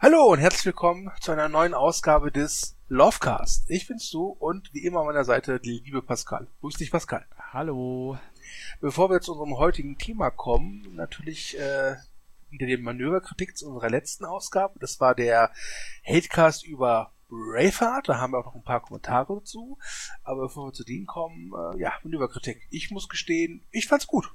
Hallo und herzlich willkommen zu einer neuen Ausgabe des Lovecast. Ich bin's du und wie immer an meiner Seite die liebe Pascal. Grüß dich, Pascal. Hallo. Bevor wir zu unserem heutigen Thema kommen, natürlich wieder die Manöverkritik zu unserer letzten Ausgabe. Das war der Hatecast über Braveheart. Da haben wir auch noch ein paar Kommentare dazu. Aber bevor wir zu denen kommen, Manöverkritik. Ich muss gestehen, ich fand's gut.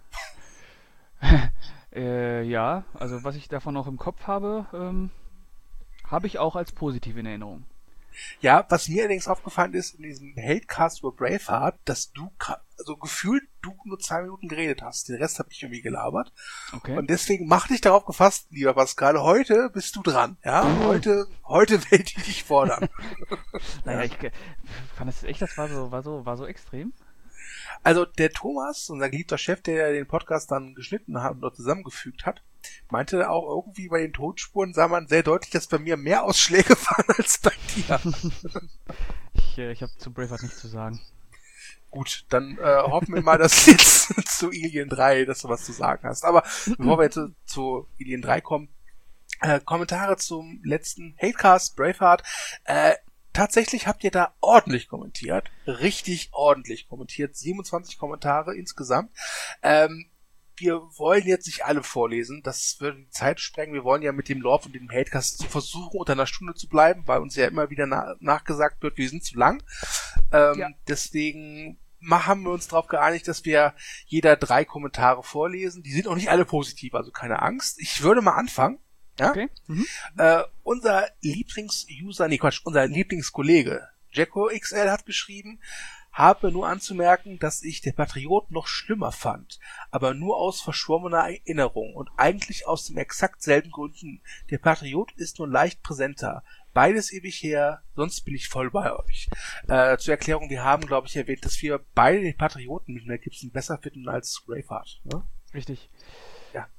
Ja, also was ich davon noch im Kopf habe, habe ich auch als positiv in Erinnerung. Ja, was mir allerdings aufgefallen ist in diesem Hatecast über Braveheart, dass du, also gefühlt, du nur 2 Minuten geredet hast. Den Rest habe ich irgendwie gelabert. Okay. Und deswegen mach dich darauf gefasst, lieber Pascal, heute bist du dran. Ja, heute werde ich dich fordern. Naja, ich fand das echt, das war so extrem. Also der Thomas, unser geliebter Chef, der den Podcast dann geschnitten hat und dort zusammengefügt hat, meinte auch irgendwie bei den Tonspuren sah man sehr deutlich, dass bei mir mehr Ausschläge waren als bei dir. Ich habe zu Braveheart nichts zu sagen. Gut, dann hoffen wir mal, dass jetzt zu Alien 3, dass du was zu sagen hast. Aber bevor wir jetzt zu Alien 3 kommen, Kommentare zum letzten Hatecast, Braveheart. Tatsächlich habt ihr da ordentlich kommentiert. Richtig ordentlich kommentiert. 27 Kommentare insgesamt. Wir wollen jetzt nicht alle vorlesen. Das würde die Zeit sprengen. Wir wollen ja mit dem Love und dem Hatecast versuchen, unter einer Stunde zu bleiben, weil uns ja immer wieder nachgesagt wird, wir sind zu lang. Deswegen haben wir uns darauf geeinigt, dass wir jeder 3 Kommentare vorlesen. Die sind auch nicht alle positiv, also keine Angst. Ich würde mal anfangen. Ja? Okay. Unser unser Lieblingskollege Jacko XL hat geschrieben, habe nur anzumerken, dass ich der Patriot noch schlimmer fand, aber nur aus verschwommener Erinnerung und eigentlich aus dem exakt selben Gründen. Der Patriot ist nur leicht präsenter. Beides ewig her, sonst bin ich voll bei euch. Zur Erklärung, wir haben, glaube ich, erwähnt, dass wir beide den Patrioten mit Mel Gibson besser finden als Braveheart. Ne? Richtig. Ja.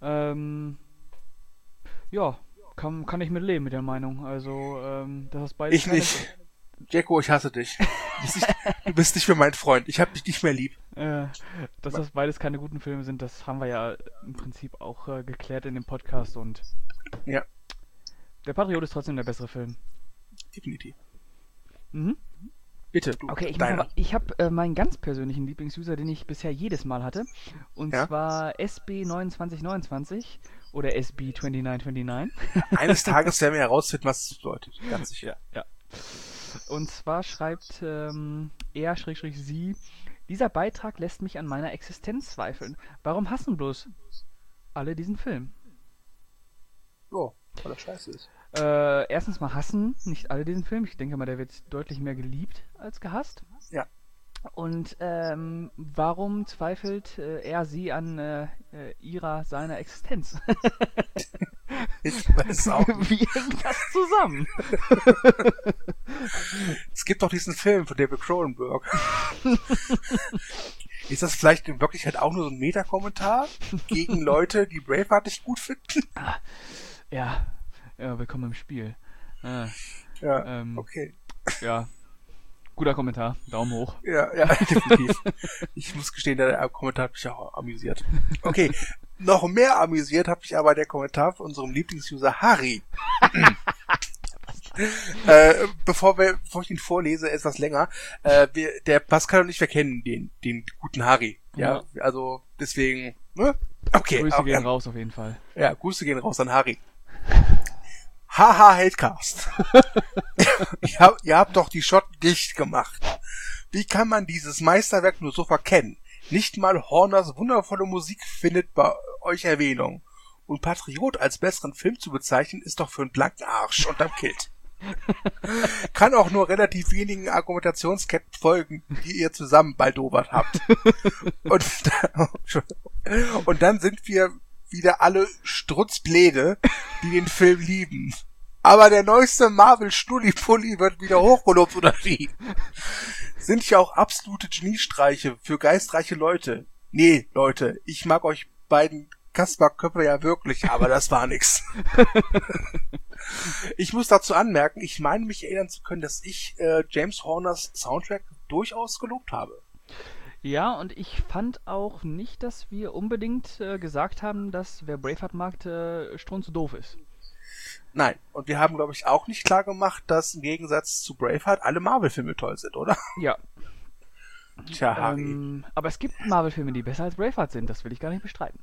Ja, kann ich mit leben mit der Meinung. Also, das ist beides. Ich nicht. Jacko, ich hasse dich. Du bist nicht mehr mein Freund. Ich hab dich nicht mehr lieb. Dass das beides keine guten Filme sind, das haben wir ja im Prinzip auch geklärt in dem Podcast und ja. Der Patriot ist trotzdem der bessere Film. Definitiv. Mhm. Bitte, du. Okay, ich habe meinen ganz persönlichen Lieblingsuser, den ich bisher jedes Mal hatte. Und zwar SB2929 oder SB2929. Eines Tages werden wir herausfinden, was es bedeutet. Ganz sicher. Ja. Und zwar schreibt er/sie, dieser Beitrag lässt mich an meiner Existenz zweifeln. Warum hassen bloß alle diesen Film? Jo, weil er scheiße ist. Erstens mal hassen nicht alle diesen Film. Ich denke mal, der wird deutlich mehr geliebt als gehasst. Ja. Und warum zweifelt er sie an seiner Existenz? Ich weiß auch nicht. Wie hängt das zusammen? Es gibt doch diesen Film von David Cronenberg. Ist das vielleicht in Wirklichkeit auch nur so ein Meta-Kommentar gegen Leute, die Braveheart nicht gut finden? Ja, willkommen im Spiel. Okay. Ja, guter Kommentar. Daumen hoch. Ja, definitiv. Ich muss gestehen, der Kommentar hat mich auch amüsiert. Okay, noch mehr amüsiert hat mich aber der Kommentar von unserem Lieblingsuser Harry. Bevor ich ihn vorlese, etwas länger. Der Pascal und ich, wir kennen den guten Harry. Ja, also deswegen, ne? Okay. Grüße gehen raus auf jeden Fall. Ja, Grüße gehen raus an Harry. Haha, Hatecast. Ihr habt doch die Schotten dicht gemacht. Wie kann man dieses Meisterwerk nur so verkennen? Nicht mal Horners wundervolle Musik findet bei euch Erwähnung. Und Patriot als besseren Film zu bezeichnen, ist doch für einen blanken Arsch unterm Kilt. Kann auch nur relativ wenigen Argumentationsketten folgen, die ihr zusammen baldobert habt. Und dann sind wir wieder alle Strutzbläde, die den Film lieben. Aber der neueste Marvel-Schnulli-Pulli wird wieder hochgelobt unterschieden. Sind ja auch absolute Geniestreiche für geistreiche Leute. Nee, Leute, ich mag euch beiden Kasper-Köpfe ja wirklich, aber das war nix. Ich muss dazu anmerken, ich meine mich erinnern zu können, dass ich James Horners Soundtrack durchaus gelobt habe. Ja, und ich fand auch nicht, dass wir unbedingt gesagt haben, dass wer Braveheart mag, strunzdoof ist. Nein. Und wir haben, glaube ich, auch nicht klar gemacht, dass im Gegensatz zu Braveheart alle Marvel-Filme toll sind, oder? Ja. Tja, Harry. Aber es gibt Marvel-Filme, die besser als Braveheart sind, das will ich gar nicht bestreiten.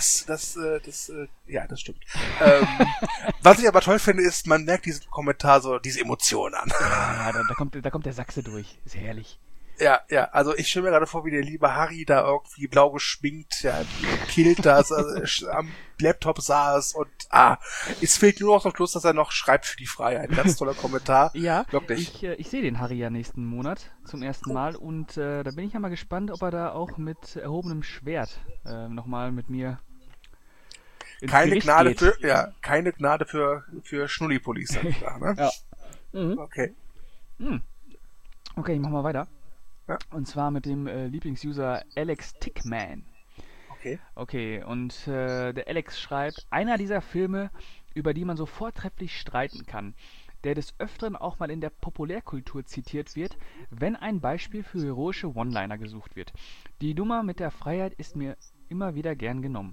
Ja, das stimmt. Was ich aber toll finde, ist, man merkt diesen Kommentar so, diese Emotionen an. Ja, da kommt der Sachse durch. Ist herrlich. Ja, also ich stelle mir gerade vor, wie der liebe Harry da irgendwie blau geschminkt, ja, killt das, am Laptop saß und es fehlt nur noch zum Schluss, dass er noch schreibt für die Freiheit. Ganz toller Kommentar. Ja, wirklich. Ich sehe den Harry ja nächsten Monat zum ersten Mal und da bin ich ja mal gespannt, ob er da auch mit erhobenem Schwert nochmal mit mir ins Gericht geht. Keine Gnade für Schnulli-Police. Ne? Ja. Okay. Okay, ich mach mal weiter. Ja. Und zwar mit dem Lieblingsuser Alex Tickman. Okay, und der Alex schreibt, einer dieser Filme, über die man so vortrefflich streiten kann, der des Öfteren auch mal in der Populärkultur zitiert wird, wenn ein Beispiel für heroische One-Liner gesucht wird. Die Nummer mit der Freiheit ist mir immer wieder gern genommen.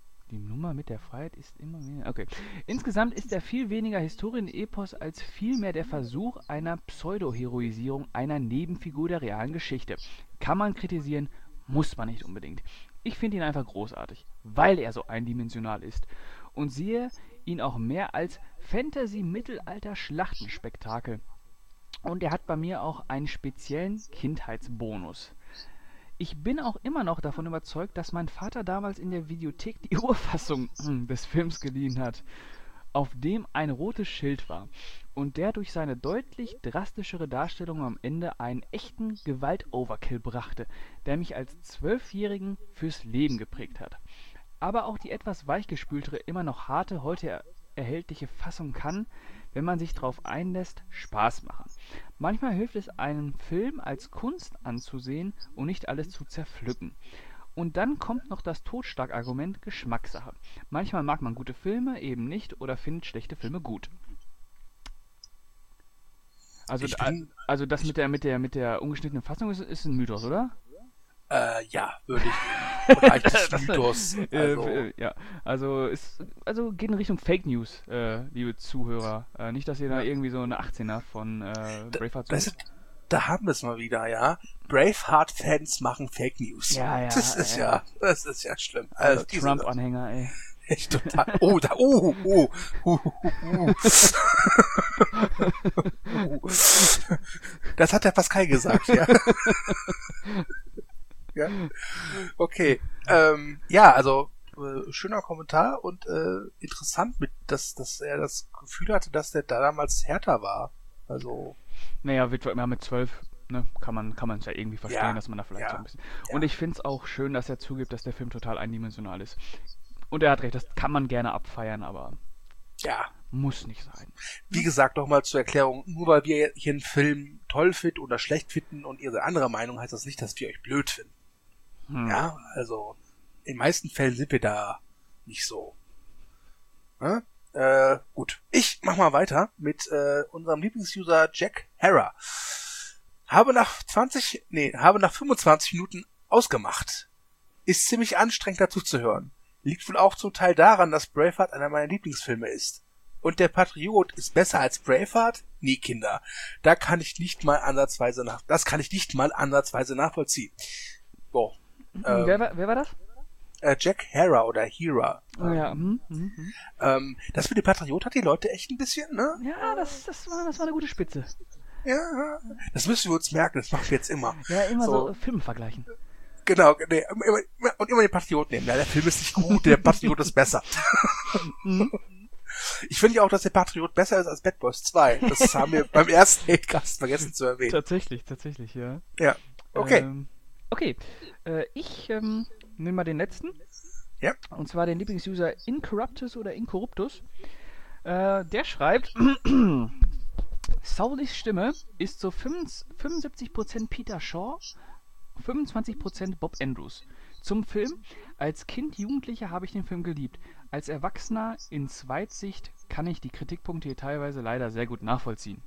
Okay. Insgesamt ist er viel weniger Historienepos als vielmehr der Versuch einer Pseudo-Heroisierung einer Nebenfigur der realen Geschichte. Kann man kritisieren, muss man nicht unbedingt. Ich finde ihn einfach großartig, weil er so eindimensional ist und sehe ihn auch mehr als Fantasy-Mittelalter-Schlachtenspektakel. Und er hat bei mir auch einen speziellen Kindheitsbonus. Ich bin auch immer noch davon überzeugt, dass mein Vater damals in der Videothek die Urfassung des Films geliehen hat, auf dem ein rotes Schild war und der durch seine deutlich drastischere Darstellung am Ende einen echten Gewalt-Overkill brachte, der mich als 12-Jährigen fürs Leben geprägt hat. Aber auch die etwas weichgespültere, immer noch harte, heute erhältliche Fassung kann, wenn man sich darauf einlässt, Spaß machen. Manchmal hilft es, einen Film als Kunst anzusehen und nicht alles zu zerpflücken. Und dann kommt noch das Totschlagargument Geschmackssache. Manchmal mag man gute Filme eben nicht oder findet schlechte Filme gut. Also das mit der ungeschnittenen Fassung ist ein Mythos, oder? Ja, würde ich im Bereich des Mythos. Also geht in Richtung Fake News, liebe Zuhörer. Nicht, dass ihr da irgendwie so eine 18er von Braveheart sucht. Da haben wir es mal wieder, ja. Braveheart-Fans machen Fake News. Ja. Das ist ja schlimm. Also Trump-Anhänger, ey. Echt total. Das hat der Pascal gesagt, ja. Ja. Okay. Also schöner Kommentar und interessant, dass er das Gefühl hatte, dass der da damals härter war. Also. Naja, mit 12, ne, kann man es ja irgendwie verstehen, dass man da vielleicht so ein bisschen. Ja. Und ich finde es auch schön, dass er zugibt, dass der Film total eindimensional ist. Und er hat recht, das kann man gerne abfeiern, aber muss nicht sein. Wie gesagt, nochmal zur Erklärung, nur weil wir hier einen Film toll finden oder schlecht finden und ihr andere Meinung, heißt das nicht, dass wir euch blöd finden. Ja, also in den meisten Fällen sind wir da nicht so. Gut. Ich mach mal weiter mit unserem Lieblingsuser Jack Harrer. Habe nach 25 Minuten ausgemacht. Ist ziemlich anstrengend dazu zu hören. Liegt wohl auch zum Teil daran, dass Braveheart einer meiner Lieblingsfilme ist. Und der Patriot ist besser als Braveheart? Nee, Kinder. Das kann ich nicht mal ansatzweise nachvollziehen. So. Wer war das? Jack Harrer oder Hera. Oh ja. Das mit dem Patriot hat die Leute echt ein bisschen, ne? Ja, das war eine gute Spitze. Ja, das müssen wir uns merken, das machen wir jetzt immer. Ja, immer so Filme vergleichen. Genau, immer den Patriot nehmen. Ja, der Film ist nicht gut, der Patriot ist besser. Ich finde ja auch, dass der Patriot besser ist als Bad Boys 2. Das haben wir beim ersten Hatecast vergessen zu erwähnen. Tatsächlich, ja. Ja, okay. Ich nehme mal den letzten. Ja. Und zwar den Lieblingsuser Incorruptus oder Incorruptus. Der schreibt, Saulys Stimme ist zu 75% Peter Shaw, 25% Bob Andrews. Zum Film. Als Kind, Jugendlicher habe ich den Film geliebt. Als Erwachsener in Zweitsicht kann ich die Kritikpunkte hier teilweise leider sehr gut nachvollziehen.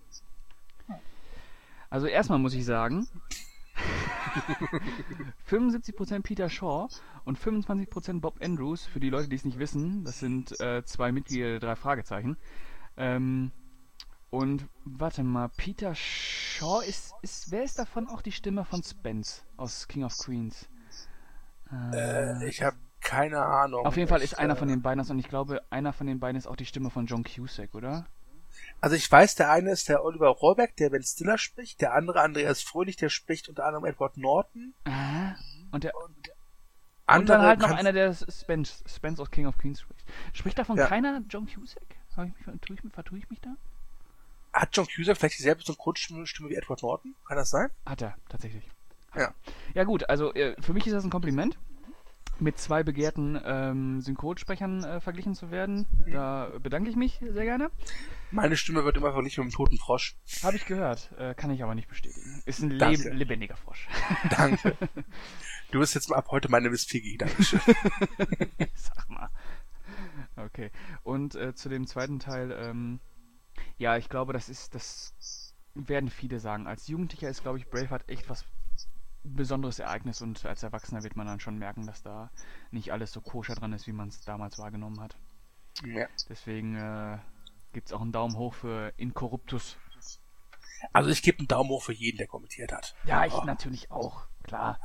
Also erstmal muss ich sagen, 75% Peter Shaw und 25% Bob Andrews, für die Leute, die es nicht wissen, das sind zwei Mitglieder der 3 Fragezeichen, Und warte mal, Peter Shaw wer ist davon auch die Stimme von Spence aus King of Queens? Ich habe keine Ahnung. Auf jeden Fall ist einer von den beiden das, und ich glaube, einer von den beiden ist auch die Stimme von John Cusack, oder? Also ich weiß, der eine ist der Oliver Rohrbeck, der Ben Stiller spricht, der andere Andreas Fröhlich, der spricht unter anderem Edward Norton. Und andere dann halt noch einer, der Spence aus King of Queens spricht. Spricht davon keiner John Cusack? Vertue ich mich da? Hat John Cusack vielleicht dieselbe Synchronstimme wie Edward Norton? Kann das sein? Hat er, tatsächlich. Ja. Ja gut, also für mich ist das ein Kompliment, mit 2 begehrten Synchronsprechern verglichen zu werden. Da bedanke ich mich sehr gerne. Meine Stimme wird immer verglichen mit einem toten Frosch. Habe ich gehört, kann ich aber nicht bestätigen. Ist ein lebendiger Frosch. Danke. Du bist jetzt ab heute meine Miss Piggy, Dankeschön. Sag mal. Okay. Und zu dem zweiten Teil, ja, ich glaube, das werden viele sagen. Als Jugendlicher ist, glaube ich, Braveheart echt was besonderes Ereignis, und als Erwachsener wird man dann schon merken, dass da nicht alles so koscher dran ist, wie man es damals wahrgenommen hat. Ja. Deswegen gibt's auch einen Daumen hoch für Incorruptus. Also ich gebe einen Daumen hoch für jeden, der kommentiert hat. Ja, ich natürlich auch, klar.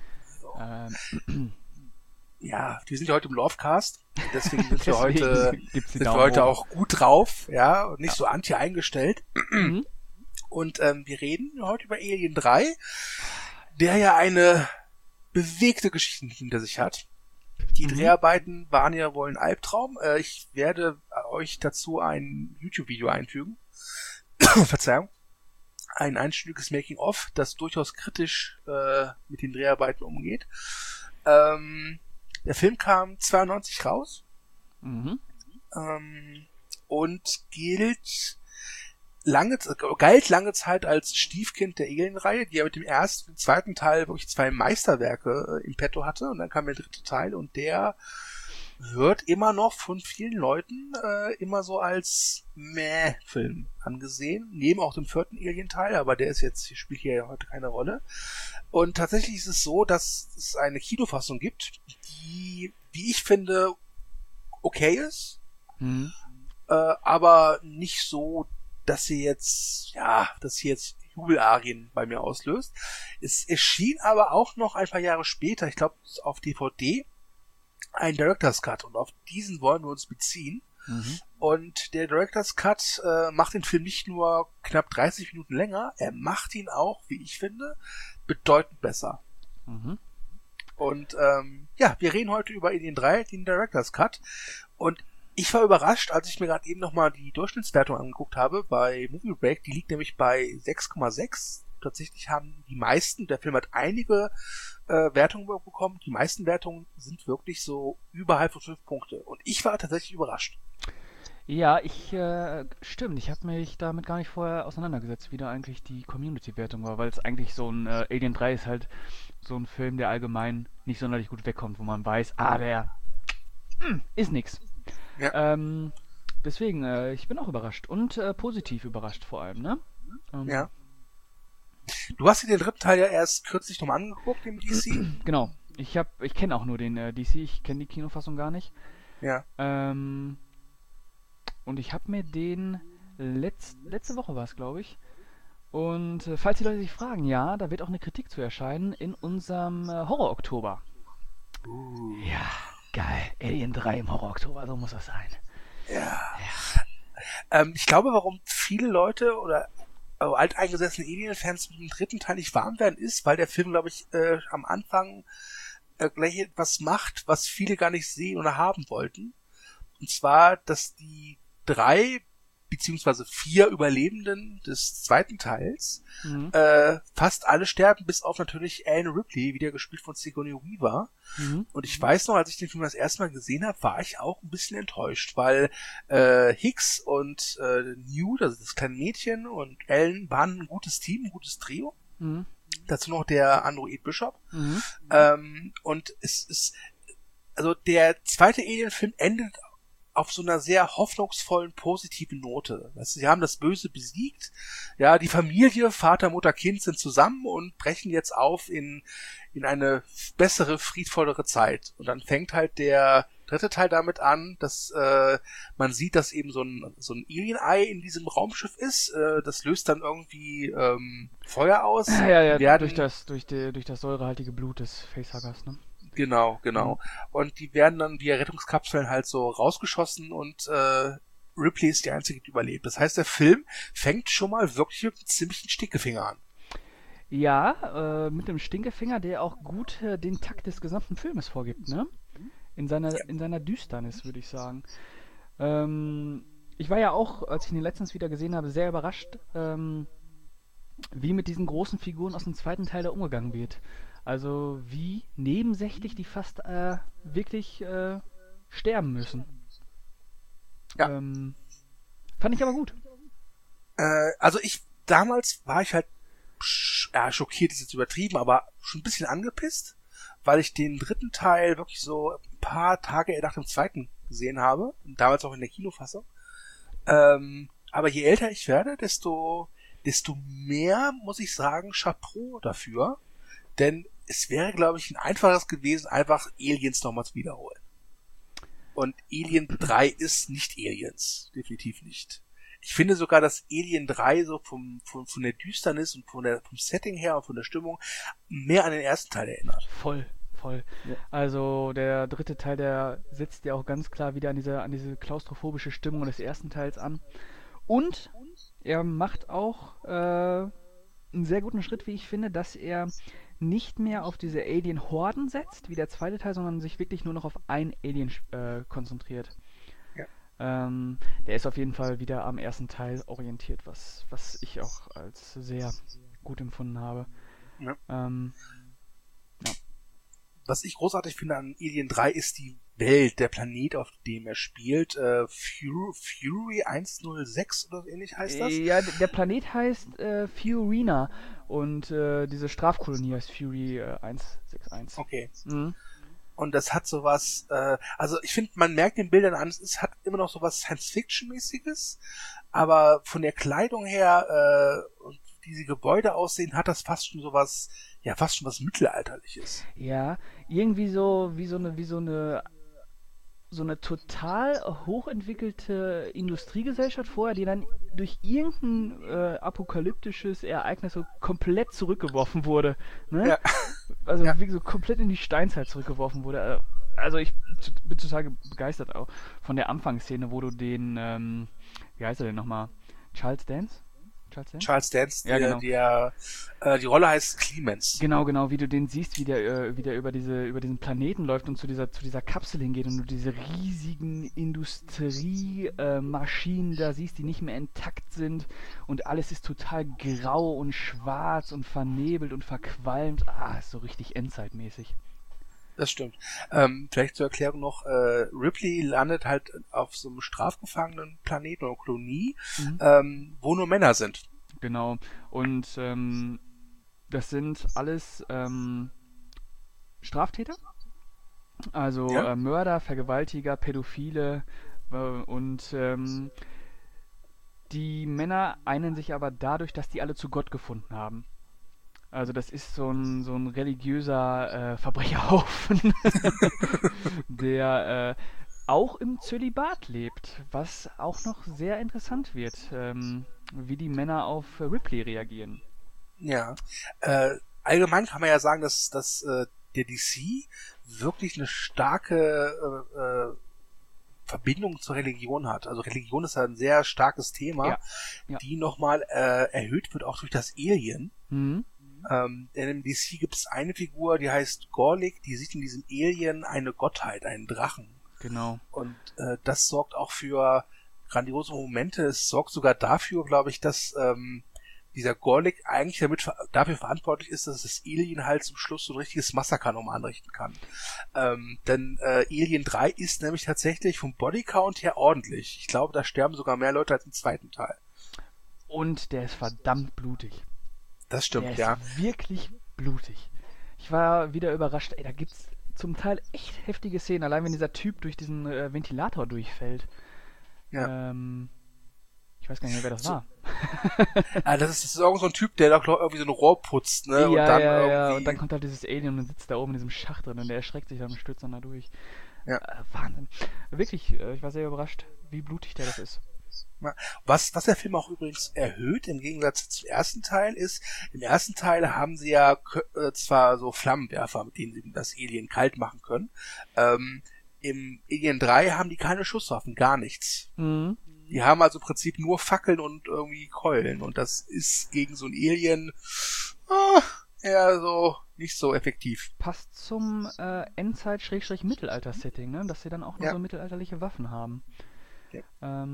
Ja, wir sind ja heute im Lovecast, deswegen sind wir deswegen heute auch gut drauf, ja, und nicht so anti eingestellt. Und wir reden heute über Alien 3, der ja eine bewegte Geschichte hinter sich hat. Die Dreharbeiten waren ja wohl ein Albtraum. Ich werde euch dazu ein YouTube-Video einfügen. Verzeihung. Ein einstündiges Making-of, das durchaus kritisch mit den Dreharbeiten umgeht. Der Film kam 92 raus. Und galt lange Zeit als Stiefkind der Alien-Reihe, die ja mit dem ersten und zweiten Teil wirklich 2 Meisterwerke im Petto hatte, und dann kam der 3. Teil, und der wird immer noch von vielen Leuten immer so als Film angesehen, neben auch dem 4. Alien-Teil, aber spielt hier heute keine Rolle. Und tatsächlich ist es so, dass es eine Kinofassung gibt, die, wie ich finde, okay ist, aber nicht so, dass sie jetzt Jubelarien bei mir auslöst. Es erschien aber auch noch ein paar Jahre später, ich glaube auf DVD, ein Director's Cut, und auf diesen wollen wir uns beziehen. Und der Director's Cut macht den Film nicht nur knapp 30 Minuten länger, er macht ihn auch, wie ich finde, bedeutend besser. Und wir reden heute über Alien 3, den Director's Cut, und ich war überrascht, als ich mir gerade eben nochmal die Durchschnittswertung angeguckt habe bei Movie Break. Die liegt nämlich bei 6,6. Tatsächlich haben die meisten, der Film hat einige Wertungen bekommen. Die meisten Wertungen sind wirklich so überhalb von 5 Punkte. Und ich war tatsächlich überrascht. Ja, stimmt. Ich habe mich damit gar nicht vorher auseinandergesetzt, wie da eigentlich die Community-Wertung war, weil es eigentlich so ein Alien 3 ist halt so ein Film, der allgemein nicht sonderlich gut wegkommt, wo man weiß, der ist nix. Ja. Deswegen, ich bin auch überrascht und positiv überrascht vor allem, ne? Ja. Du hast dir den 3. Teil ja erst kürzlich nochmal angeguckt, im DC? Genau. Ich kenne auch nur den DC, ich kenne die Kinofassung gar nicht. Ja. Und ich habe mir den letzte Woche war es, glaube ich. Und falls die Leute sich fragen, ja, da wird auch eine Kritik zu erscheinen in unserem Horror-Oktober. Ja. Geil, Alien 3 im Horror-Oktober, so muss das sein. Ja. Ich glaube, warum viele Leute oder alteingesessene Alien-Fans mit dem 3. Teil nicht warm werden, ist, weil der Film, glaube ich, am Anfang gleich etwas macht, was viele gar nicht sehen oder haben wollten. Und zwar, dass die 3 beziehungsweise 4 Überlebenden des 2. Teils fast alle sterben, bis auf natürlich Alan Ripley, wieder gespielt von Sigourney Weaver. Und ich weiß noch, als ich den Film das erste Mal gesehen habe, war ich auch ein bisschen enttäuscht, weil Hicks und Newt, also das kleine Mädchen, und Alan waren ein gutes Team, ein gutes Trio. Dazu noch der Android Bishop. Und es ist, also der zweite Alien-Film endet auf so einer sehr hoffnungsvollen, positiven Note. Weißt du, sie haben das Böse besiegt. Ja, die Familie, Vater, Mutter, Kind sind zusammen und brechen jetzt auf in eine bessere, friedvollere Zeit. Und dann fängt halt der dritte Teil damit an, dass man sieht, dass eben so ein Alien-Ei in diesem Raumschiff ist. Das löst dann irgendwie Feuer aus. Ja, durch das säurehaltige Blut des Facehuggers, ne? Genau. Und die werden dann via Rettungskapseln halt so rausgeschossen und Ripley ist die Einzige, die überlebt. Das heißt, der Film fängt schon mal wirklich mit einem ziemlichen Stinkefinger an. Ja, mit dem Stinkefinger, der auch gut den Takt des gesamten Filmes vorgibt, ne? In seiner Düsternis, würde ich sagen. Ich war ja auch, als ich ihn letztens wieder gesehen habe, sehr überrascht, wie mit diesen großen Figuren aus dem zweiten Teil da umgegangen wird. Also wie nebensächlich die fast wirklich sterben müssen. Ja. Fand ich aber gut. Also damals war ich halt schockiert, ist jetzt übertrieben, aber schon ein bisschen angepisst, weil ich den dritten Teil wirklich so ein paar Tage nach dem zweiten gesehen habe, damals auch in der Kinofassung. Aber je älter ich werde, desto mehr, muss ich sagen, Chapeau dafür, denn es wäre, glaube ich, ein einfaches gewesen, einfach Aliens nochmal zu wiederholen. Und Alien 3 ist nicht Aliens. Definitiv nicht. Ich finde sogar, dass Alien 3 so von der Düsternis und vom Setting her und von der Stimmung mehr an den ersten Teil erinnert. Voll. Ja. Also der dritte Teil, der setzt ja auch ganz klar wieder an diese klaustrophobische Stimmung des ersten Teils an. Und er macht auch einen sehr guten Schritt, wie ich finde, dass er nicht mehr auf diese Alien-Horden setzt, wie der zweite Teil, sondern sich wirklich nur noch auf ein Alien konzentriert. Ja. Der ist auf jeden Fall wieder am ersten Teil orientiert, was ich auch als sehr gut empfunden habe. Ja. Ja. Was ich großartig finde an Alien 3 ist die Welt, der Planet, auf dem er spielt. Fury 106 oder so ähnlich heißt das? Ja, der Planet heißt Fiorina und diese Strafkolonie heißt Fury 161. Okay. Mhm. Und das hat sowas, also ich finde, man merkt den Bildern an, es hat immer noch sowas Science-Fiction-mäßiges, aber von der Kleidung her und wie die Gebäude aussehen, hat das fast schon was Mittelalterliches. Ja, irgendwie so wie so eine total hochentwickelte Industriegesellschaft vorher, die dann durch irgendein apokalyptisches Ereignis so komplett zurückgeworfen wurde. Ne? Ja. Also wie so komplett in die Steinzeit zurückgeworfen wurde. Also ich bin total begeistert auch von der Anfangsszene, wo du den, wie heißt er denn nochmal? Charles Dance, ja, genau. Die Rolle heißt Clemens. Genau, wie du den siehst, wie der über diesen Planeten läuft und zu dieser Kapsel hingeht und du diese riesigen Industriemaschinen da siehst, die nicht mehr intakt sind und alles ist total grau und schwarz und vernebelt und verqualmt. Ist so richtig endzeitmäßig. Das stimmt. Vielleicht zur Erklärung noch, Ripley landet halt auf so einem strafgefangenen Planeten oder Kolonie, wo nur Männer sind. Genau. Und das sind alles Straftäter. Also Mörder, Vergewaltiger, Pädophile und die Männer einen sich aber dadurch, dass die alle zu Gott gefunden haben. Also das ist so ein religiöser Verbrecherhaufen, der auch im Zölibat lebt, was auch noch sehr interessant wird, wie die Männer auf Ripley reagieren. Ja, allgemein kann man ja sagen, dass der DC wirklich eine starke Verbindung zur Religion hat. Also Religion ist ein sehr starkes Thema, die nochmal erhöht wird auch durch das Alien. Mhm. Denn im DC gibt es eine Figur, die heißt Gorlick, die sieht in diesem Alien eine Gottheit, einen Drachen. Genau. Und das sorgt auch für grandiose Momente. Es sorgt sogar dafür, glaube ich, dass dieser Gorlick eigentlich dafür verantwortlich ist, dass das Alien halt zum Schluss so ein richtiges Massaker nochmal anrichten kann. Denn Alien 3 ist nämlich tatsächlich vom Bodycount her ordentlich. Ich glaube, da sterben sogar mehr Leute als im zweiten Teil. Und der ist verdammt blutig. Das stimmt, der ist wirklich blutig. Ich war wieder überrascht, da gibt's zum Teil echt heftige Szenen, allein wenn dieser Typ durch diesen Ventilator durchfällt. Ja. Ich weiß gar nicht mehr, wer das war. Das ist irgend so ein Typ, der da irgendwie so ein Rohr putzt, ne? Und dann irgendwie... Und dann kommt halt dieses Alien und sitzt da oben in diesem Schacht drin und der erschreckt sich dann und stürzt dann da durch. Ja. Wahnsinn. Wirklich, ich war sehr überrascht, wie blutig der das ist. Was der Film auch übrigens erhöht, im Gegensatz zum ersten Teil, ist, im ersten Teil haben sie ja zwar so Flammenwerfer, mit denen sie das Alien kalt machen können. Im Alien 3 haben die keine Schusswaffen, gar nichts. Mhm. Die haben also im Prinzip nur Fackeln und irgendwie Keulen. Und das ist gegen so ein Alien eher so nicht so effektiv. Passt zum Endzeit-Mittelalter-Setting, ne? Dass sie dann auch noch so mittelalterliche Waffen haben. Ja.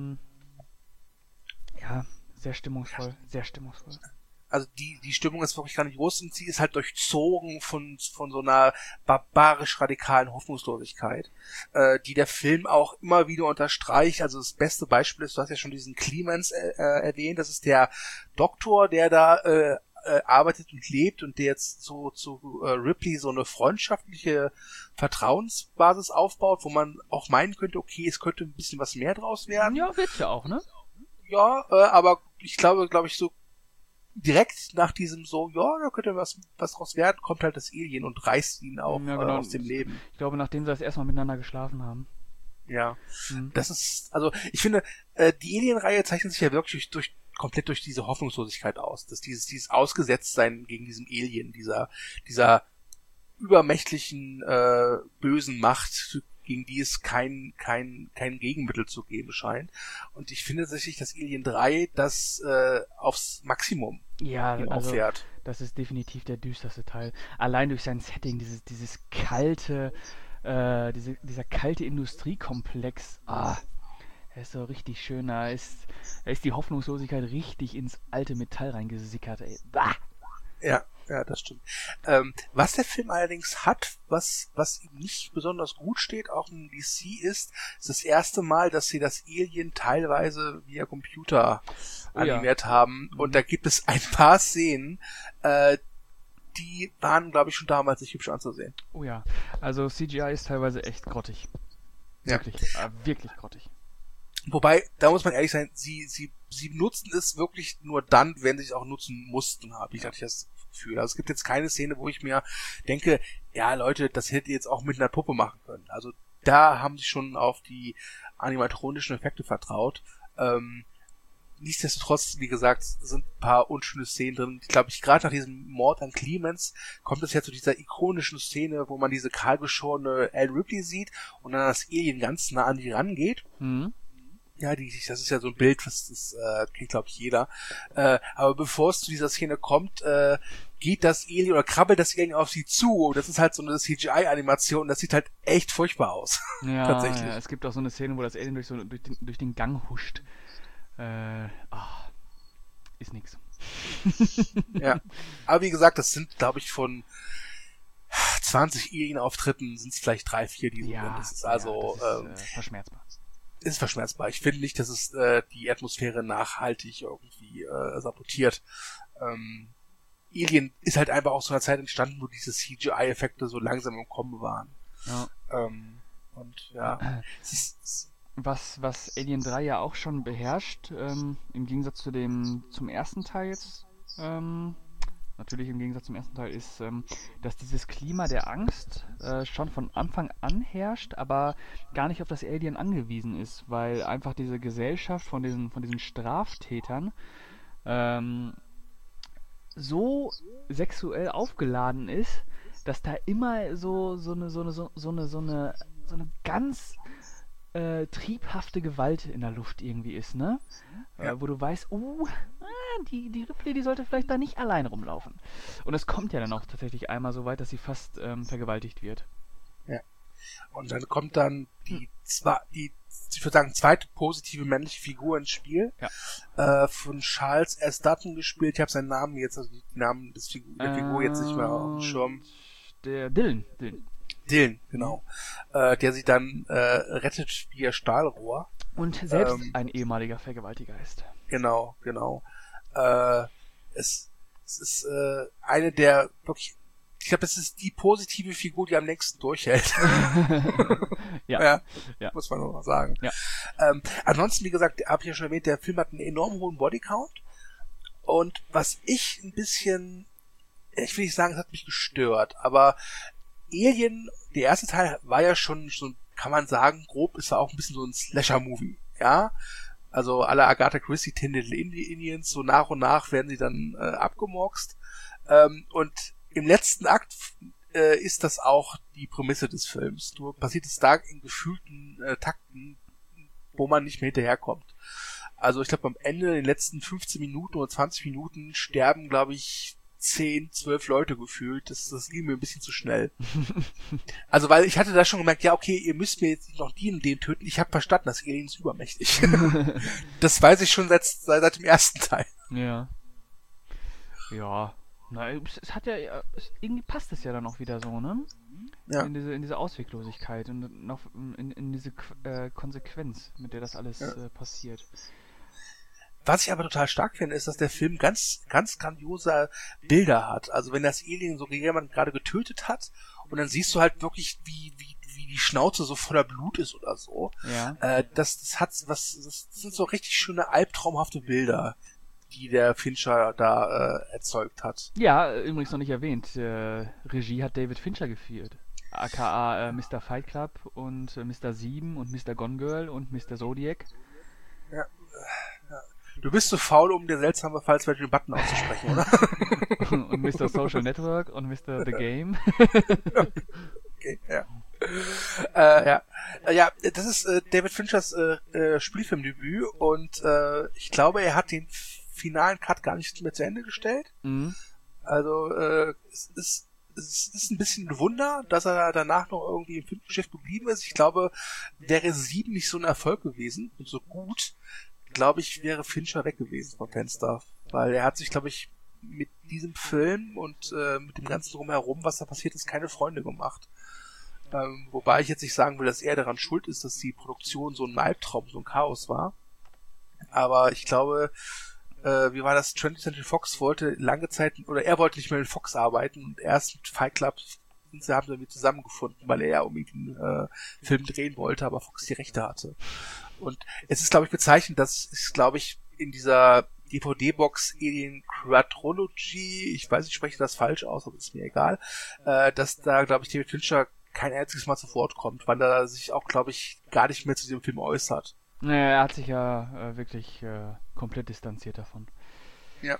Ja, sehr stimmungsvoll, sehr stimmungsvoll. Also die Stimmung ist wirklich gar nicht groß und sie ist halt durchzogen von so einer barbarisch-radikalen Hoffnungslosigkeit, die der Film auch immer wieder unterstreicht. Also das beste Beispiel ist, du hast ja schon diesen Clemens erwähnt, das ist der Doktor, der da arbeitet und lebt und der jetzt so zu Ripley so eine freundschaftliche Vertrauensbasis aufbaut, wo man auch meinen könnte, okay, es könnte ein bisschen was mehr draus werden. Ja, wird's ja auch, ne? Ja, aber ich glaube ich, so direkt nach diesem so, ja, da könnte was draus werden, kommt halt das Alien und reißt ihn auch aus dem Leben. Ich glaube, nachdem sie das erstmal miteinander geschlafen haben. Ja, das ist, also ich finde, die Alien-Reihe zeichnet sich ja wirklich komplett durch diese Hoffnungslosigkeit aus, dass dieses Ausgesetztsein gegen diesen Alien, dieser übermächtlichen bösen Macht, gegen die es kein Gegenmittel zu geben scheint. Und ich finde tatsächlich, dass Alien 3 das aufs Maximum auffährt. Das ist definitiv der düsterste Teil. Allein durch sein Setting, dieses kalte, dieser kalte Industriekomplex. Er ist so richtig schön. Da ist die Hoffnungslosigkeit richtig ins alte Metall reingesickert. Ey. Bah! Ja, das stimmt. Was der Film allerdings hat, was ihm nicht besonders gut steht, auch in DC, ist das erste Mal, dass sie das Alien teilweise via Computer animiert haben. Und da gibt es ein paar Szenen, die waren, glaube ich, schon damals nicht hübsch anzusehen. Oh ja, also CGI ist teilweise echt grottig. Wirklich, wirklich grottig. Wobei, da muss man ehrlich sein, sie nutzen es wirklich nur dann, wenn sie es auch nutzen mussten, habe ich das Gefühl. Also es gibt jetzt keine Szene, wo ich mir denke, ja Leute, das hättet ihr jetzt auch mit einer Puppe machen können. Also da haben sie schon auf die animatronischen Effekte vertraut. Nichtsdestotrotz, wie gesagt, sind ein paar unschöne Szenen drin. Ich glaube, gerade nach diesem Mord an Clemens kommt es ja zu dieser ikonischen Szene, wo man diese kahlgeschorene Ellen Ripley sieht und dann das Alien ganz nah an die rangeht. Mhm. Ja, das ist ja so ein Bild, das kennt, glaube ich, jeder. Aber bevor es zu dieser Szene kommt, geht das Alien oder krabbelt das Alien auf sie zu. Und das ist halt so eine CGI-Animation. Das sieht halt echt furchtbar aus. Ja, tatsächlich. Ja, es gibt auch so eine Szene, wo das Alien durch den Gang huscht. Ist nix. Ja. Aber wie gesagt, das sind, glaube ich, von 20 Alien-Auftritten sind es vielleicht 3, 4, die so sind. Das ist also das ist verschmerzbar. Ist verschmerzbar. Ich finde nicht, dass es die Atmosphäre nachhaltig irgendwie sabotiert. Alien ist halt einfach aus so einer Zeit entstanden, wo diese CGI-Effekte so langsam im Kommen waren. Ja. Und ja, was Alien 3 ja auch schon beherrscht, im Gegensatz zum ersten Teil jetzt, natürlich im Gegensatz zum ersten Teil, ist, dass dieses Klima der Angst schon von Anfang an herrscht, aber gar nicht auf das Alien angewiesen ist, weil einfach diese Gesellschaft von diesen Straftätern so sexuell aufgeladen ist, dass da immer so eine ganz triebhafte Gewalt in der Luft irgendwie ist, ne? Ja. Wo du weißt, die Ripley, die sollte vielleicht da nicht allein rumlaufen. Und es kommt ja dann auch tatsächlich einmal so weit, dass sie fast vergewaltigt wird. Ja. Und dann kommt dann ich würde sagen, zweite positive männliche Figur ins Spiel. Ja. Von Charles S. Dutton gespielt. Ich habe seinen Namen jetzt, also den Namen der Figur jetzt nicht mehr auf dem Schirm. Der Dylan, genau. Der sie dann rettet via Stahlrohr. Und selbst ein ehemaliger Vergewaltiger ist. Genau. Es ist eine der wirklich ich glaube, das ist die positive Figur, die am längsten durchhält. Ja. Muss man nur mal sagen. Ja. Ansonsten, wie gesagt, habe ich ja schon erwähnt, der Film hat einen enorm hohen Bodycount. Und was ich ein bisschen, ich will nicht sagen, es hat mich gestört, aber Alien, der erste Teil war ja schon, kann man sagen, grob ist er auch ein bisschen so ein Slasher-Movie, ja. Also alle Agatha Christie Little Indians, so nach und nach werden sie dann abgemurkst. Und im letzten Akt ist das auch die Prämisse des Films. Nur passiert es da in gefühlten Takten, wo man nicht mehr hinterherkommt. Also ich glaube, am Ende, in den letzten 15 Minuten oder 20 Minuten sterben, glaube ich, 10, 12 Leute gefühlt. Das ging mir ein bisschen zu schnell. Also, weil ich hatte da schon gemerkt, ja, okay, ihr müsst mir jetzt nicht noch die und den töten. Ich habe verstanden, das Alien ist übermächtig. Das weiß ich schon seit dem ersten Teil. Ja. Ja. Na, es hat ja, irgendwie passt es ja dann auch wieder so, ne? Ja. In diese Ausweglosigkeit und noch in diese Konsequenz, mit der das alles passiert. Was ich aber total stark finde, ist, dass der Film ganz, ganz grandiose Bilder hat. Also wenn das Alien so jemand gerade getötet hat und dann siehst du halt wirklich, wie die Schnauze so voller Blut ist oder so. Ja. Das sind so richtig schöne albtraumhafte Bilder, die der Fincher da erzeugt hat. Ja, übrigens noch nicht erwähnt. Regie hat David Fincher geführt. AKA Mr. Fight Club und Mr. 7 und Mr. Gone Girl und Mr. Zodiac. Ja. Du bist so faul, um dir seltsame falsche Button auszusprechen, oder? Und Mr. Social Network und Mr. The Game. Okay, ja. Das ist David Finchers Spielfilmdebüt und ich glaube, er hat den finalen Cut gar nicht mehr zu Ende gestellt. Mhm. Also es ist ein bisschen ein Wunder, dass er danach noch irgendwie im Filmgeschäft geblieben ist. Ich glaube, wäre 7 nicht so ein Erfolg gewesen und so gut, glaube ich, wäre Fincher weg gewesen vom Fenster. Weil er hat sich, glaube ich, mit diesem Film und mit dem ganzen Drumherum, was da passiert ist, keine Freunde gemacht. Wobei ich jetzt nicht sagen will, dass er daran schuld ist, dass die Produktion so ein Albtraum, so ein Chaos war. Aber ich glaube, wie war das? 20th Century Fox wollte lange Zeit, oder er wollte nicht mehr mit Fox arbeiten und erst mit Fight Club haben sie irgendwie zusammengefunden, weil er ja unbedingt einen Film drehen wollte, aber Fox die Rechte hatte. Und es ist, glaube ich, bezeichnend, dass es, glaube ich, in dieser DVD-Box Alien Quadrology, ich weiß, ich spreche das falsch aus, aber ist mir egal, dass da, glaube ich, David Fincher kein einziges Mal zu Wort kommt, weil er sich auch, glaube ich, gar nicht mehr zu diesem Film äußert. Naja, er hat sich ja wirklich komplett distanziert davon. Ja.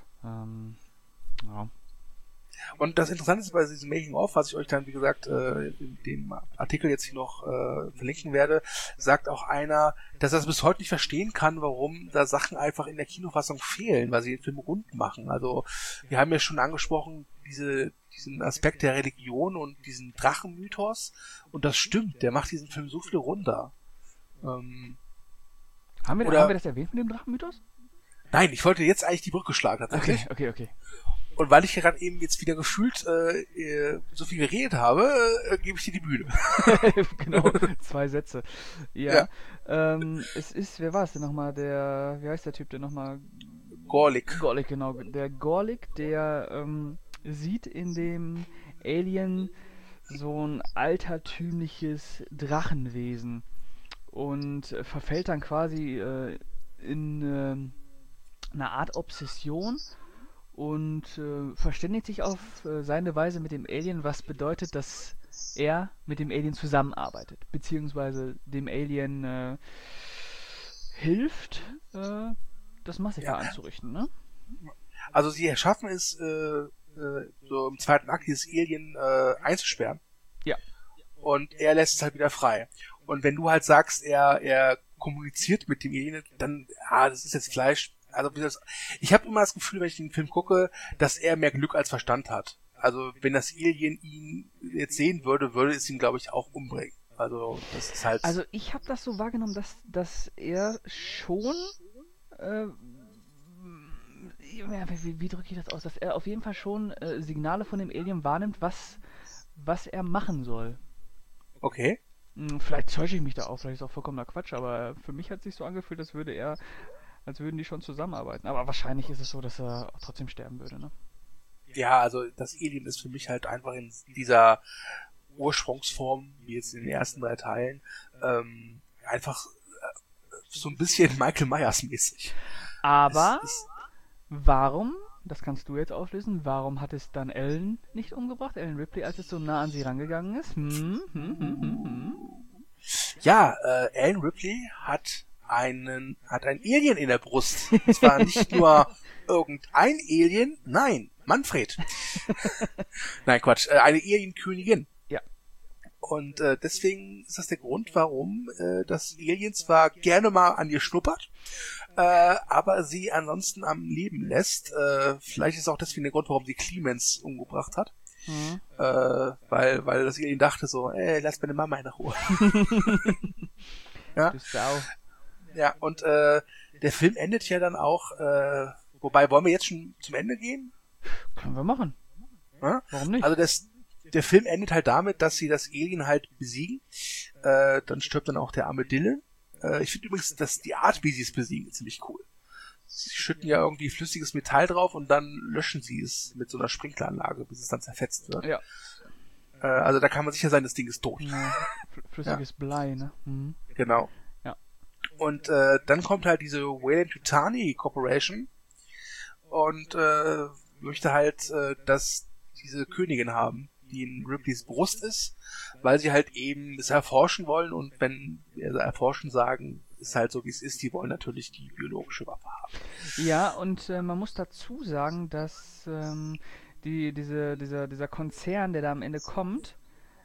Ja. Und das Interessante ist bei diesem Making-of, was ich euch dann, wie gesagt, in dem Artikel jetzt hier noch verlinken werde, sagt auch einer, dass er es bis heute nicht verstehen kann, warum da Sachen einfach in der Kinofassung fehlen, weil sie den Film rund machen. Also wir haben ja schon angesprochen, diesen Aspekt der Religion und diesen Drachenmythos, und das stimmt, der macht diesen Film so viel runder. Haben wir das erwähnt mit dem Drachenmythos? Nein, ich wollte jetzt eigentlich die Brücke schlagen tatsächlich. Okay. Und weil ich gerade eben jetzt wieder gefühlt so viel geredet habe, gebe ich dir die Bühne. Genau, 2 Sätze. Ja. Es ist, wer war es denn nochmal? Wie heißt der Typ denn nochmal? Gorlick. Gorlick, genau. Der Gorlick, der sieht in dem Alien so ein altertümliches Drachenwesen und verfällt dann quasi in eine Art Obsession und verständigt sich auf seine Weise mit dem Alien, was bedeutet, dass er mit dem Alien zusammenarbeitet, beziehungsweise dem Alien hilft, das Massaker anzurichten, ne? Also sie erschaffen es, so im zweiten Akt dieses Alien einzusperren. Ja. Und er lässt es halt wieder frei. Und wenn du halt sagst, er kommuniziert mit dem Alien, dann, das ist jetzt Fleisch. Also ich habe immer das Gefühl, wenn ich den Film gucke, dass er mehr Glück als Verstand hat. Also wenn das Alien ihn jetzt sehen würde, würde es ihn, glaube ich, auch umbringen. Also das ist halt... Also ich habe das so wahrgenommen, dass er schon... wie drücke ich das aus? Dass er auf jeden Fall schon Signale von dem Alien wahrnimmt, was er machen soll. Okay. Vielleicht täusche ich mich da auch, vielleicht ist es auch vollkommener Quatsch, aber für mich hat es sich so angefühlt, als würden die schon zusammenarbeiten. Aber wahrscheinlich ist es so, dass er trotzdem sterben würde, ne? Ja, also das Alien ist für mich halt einfach in dieser Ursprungsform, wie jetzt in den ersten 3 Teilen, einfach so ein bisschen Michael Myers mäßig. Aber warum, das kannst du jetzt auflösen, warum hat es dann Ellen nicht umgebracht, Ellen Ripley, als es so nah an sie rangegangen ist? Ja, Ellen Ripley hat ein Alien in der Brust. Und zwar nicht nur irgendein Alien, nein, Manfred. Nein, Quatsch, eine Alienkönigin. Ja. Und deswegen ist das der Grund, warum das Alien zwar gerne mal an ihr schnuppert, aber sie ansonsten am Leben lässt. Vielleicht ist auch deswegen der Grund, warum sie Clemens umgebracht hat. Weil das Alien dachte so, lass meine Mama in Ruhe. Ja. Du Sau. Ja, und der Film endet ja dann auch, wobei, wollen wir jetzt schon zum Ende gehen? Können wir machen. Ja? Warum nicht? Also der Film endet halt damit, dass sie das Alien halt besiegen. Dann stirbt dann auch der arme Dylan. Ich finde übrigens, dass die Art, wie sie es besiegen, ziemlich cool. Sie schütten ja irgendwie flüssiges Metall drauf und dann löschen sie es mit so einer Sprinkleranlage, bis es dann zerfetzt wird. Ja. Also da kann man sicher sein, das Ding ist tot. Ja, flüssiges Blei, ne? Mhm. Genau. Ja. Und dann kommt halt diese Weyland-Yutani Corporation und möchte halt, dass diese Königin haben, die in Ripleys Brust ist, weil sie halt eben es erforschen wollen, und wenn wir erforschen sagen, ist halt so, wie es ist, die wollen natürlich die biologische Waffe haben. Ja, und man muss dazu sagen, dass dieser Konzern, der da am Ende kommt,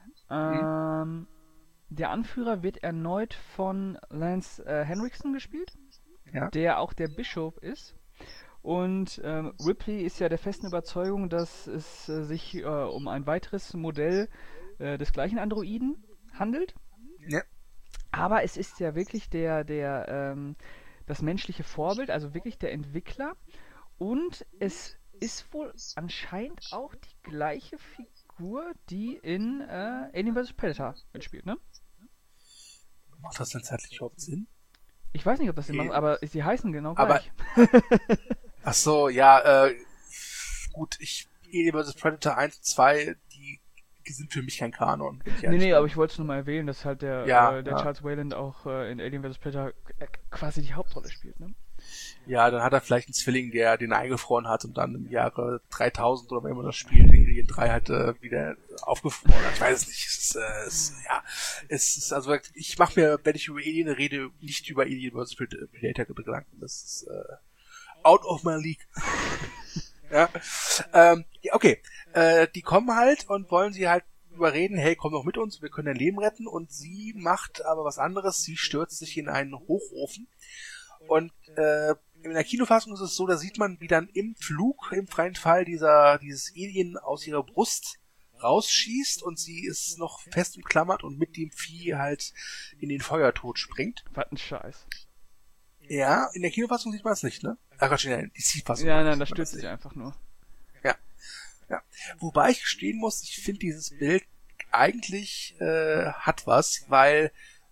der Anführer wird erneut von Lance Henriksen gespielt, Ja. der auch der Bischof ist. Und Ripley ist ja der festen Überzeugung, dass es sich um ein weiteres Modell des gleichen Androiden handelt. Ja. Aber es ist ja wirklich das menschliche Vorbild, also wirklich der Entwickler. Und es ist wohl anscheinend auch die gleiche Figur, die in Alien vs. Predator mitspielt, ne? Macht das denn zeitlich überhaupt Sinn? Ich weiß nicht, ob das Sinn macht, aber sie heißen genau Aber- gleich. Ach so, ja, gut, Alien vs. Predator 1 und 2, die sind für mich kein Kanon. Nee, aber ich wollte es nur mal erwähnen, dass halt der Ja. Charles Weyland auch in Alien vs. Predator quasi die Hauptrolle spielt, ne? Ja, dann hat er vielleicht einen Zwilling, der den eingefroren hat und dann im Jahre 3000 oder wenn man das Spiel in Alien 3 halt wieder aufgefroren hat. Ich weiß es nicht. Es ist also, ich mache mir, wenn ich über Alien rede, nicht über Alien vs. Predator Gedanken. Das ist out of my league. Ja, okay. Die kommen halt und wollen sie halt überreden, hey, komm doch mit uns, wir können dein Leben retten. Und sie macht aber was anderes. Sie stürzt sich in einen Hochofen. Und in der Kinofassung ist es so, da sieht man, wie dann im Flug, im freien Fall, dieses Alien aus ihrer Brust rausschießt und sie ist noch fest umklammert und mit dem Vieh halt in den Feuertod springt. Was ein Scheiß. Ja, in der Kinofassung sieht man es nicht, ne? Ach Gott, in der DC-Fassung. Ja, nein, da stürzt sich einfach nur. Ja. Wobei ich gestehen muss, ich finde dieses Bild eigentlich hat was, weil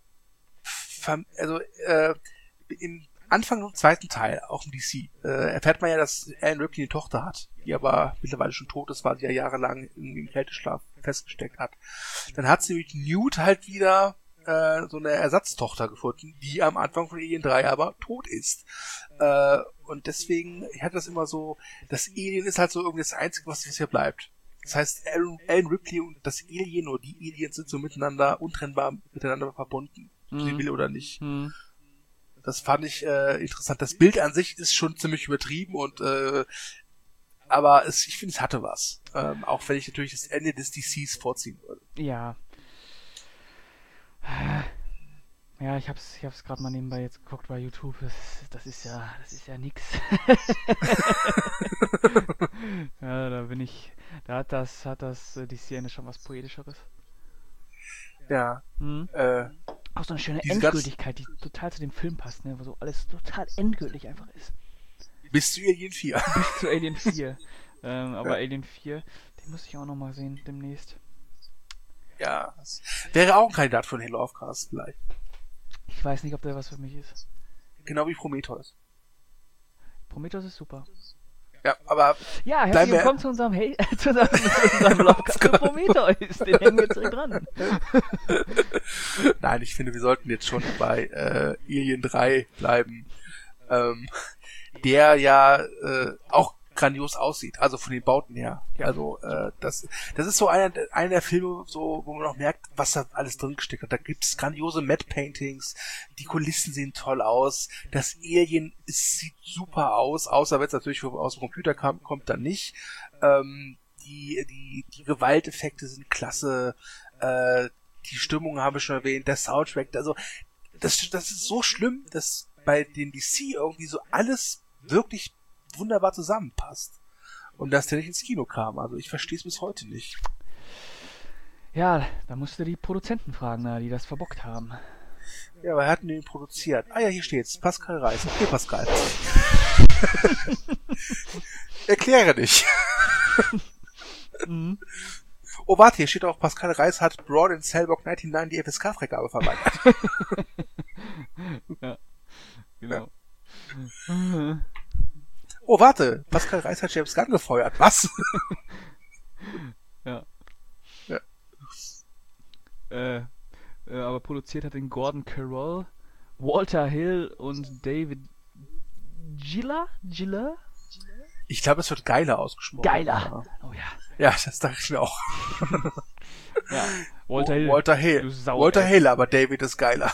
im Anfang des zweiten Teil, auch im DC, erfährt man ja, dass Ellen Ripley eine Tochter hat, die aber mittlerweile schon tot ist, weil sie ja jahrelang im Kälteschlaf festgesteckt hat. Dann hat sie mit Newt halt wieder so eine Ersatztochter gefunden, die am Anfang von Alien 3 aber tot ist. Und deswegen, ich hatte das immer so, das Alien ist halt so irgendwie das Einzige, was hier bleibt. Das heißt, Ellen Ripley und das Alien oder die Aliens sind so untrennbar miteinander verbunden, ob sie will oder nicht. Das fand ich interessant. Das Bild an sich ist schon ziemlich übertrieben und aber ich finde, es hatte was. Auch wenn ich natürlich das Ende des DCs vorziehen würde. Ja. Ja, ich hab's gerade mal nebenbei jetzt geguckt bei YouTube. Das ist ja nix. Ja, da hat das DC schon was Poetischeres. Ja. Auch so eine schöne Diese Endgültigkeit, die total zu dem Film passt, ne, wo so alles total endgültig einfach ist. Bis zu Alien 4. Bis zu Alien 4. Aber Alien 4, den muss ich auch noch mal sehen demnächst. Ja, das wäre auch ein Kandidat für den Halo of Cast vielleicht. Ich weiß nicht, ob der was für mich ist. Genau wie Prometheus. Prometheus ist super. Ja, aber ja, herzlich willkommen zu unserem Vlog Prometheus. Den hängen wir jetzt direkt dran. Nein, ich finde, wir sollten jetzt schon bei Alien 3 bleiben, der ja auch grandios aussieht, also von den Bauten her. Ja. Also das ist so einer der Filme, so wo man noch merkt, was da alles drin gesteckt hat. Da gibt's grandiose Matte Paintings, die Kulissen sehen toll aus, das Alien sieht super aus, außer wenn es natürlich aus dem Computer kommt, dann nicht. Die Gewalteffekte sind klasse, die Stimmung haben wir schon erwähnt, der Soundtrack, also das ist so schlimm, dass bei den DC irgendwie so alles wirklich wunderbar zusammenpasst. Und dass der nicht ins Kino kam. Also ich verstehe es bis heute nicht. Ja, da musst du die Produzenten fragen, die das verbockt haben. Ja, aber er hat den produziert. Ah ja, hier steht's. Pascal Reis. Okay, Pascal. Erkläre dich. Oh, warte, hier steht auch, Pascal Reis hat Braun in Cellblock 99 die FSK-Freigabe verweigert. Ja, genau. Ja. Oh, warte, Pascal Reis hat James Gunn gefeuert. Was? Ja. Aber produziert hat den Gordon Carroll, Walter Hill und David Giller? Ich glaube, es wird Geiler ausgesprochen. Geiler! Oh ja. Ja, das dachte ich mir auch. Ja, Walter Hill. Walter Hill, aber David ist geiler.